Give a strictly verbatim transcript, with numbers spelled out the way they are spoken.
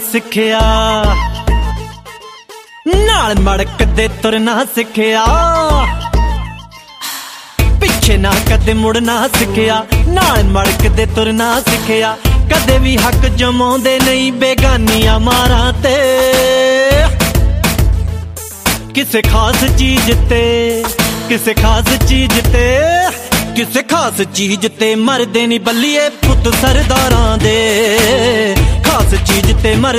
ਸਿੱਖਿਆ, ਨਾਲ ਮੜਕਦੇ ਤੁਰਨਾ ਸਿੱਖਿਆ, ਪਿੱਛੇ ਨਾ ਕਦੇ ਮੁੜਨਾ ਸਿੱਖਿਆ, ਨਾਲ ਮੜਕਦੇ ਤੁਰਨਾ ਸਿੱਖਿਆ। ਕਦੇ ਵੀ ਹੱਕ ਜਮਾਉਂਦੇ ਨਹੀਂ ਬੇਗਾਨੀਆਂ ਮਾਰਾਂ ਤੇ, ਕਿਸੇ ਖਾਸ ਚੀਜ਼ ਤੇ, ਕਿਸੇ ਖਾਸ ਚੀਜ਼ ਤੇ, ਕਿਸੇ ਖਾਸ ਚੀਜ਼ ਤੇ ਮਰਦੇ ਨੀ ਬੱਲੀਏ ਪੁੱਤ ਸਰਦਾਰਾਂ ਦੇ, ਖਾਸ ਚੀਜ਼ ਤੇ ਮਰਦੇ